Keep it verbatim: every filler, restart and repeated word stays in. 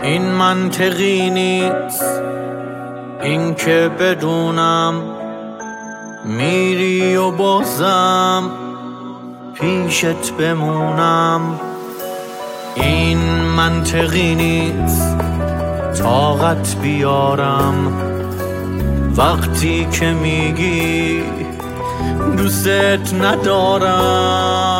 این منطقی نیست این که بدونم میری و بازم پیشت بمونم. این منطقی نیست طاقت بیارم وقتی که میگی دوست ندارم.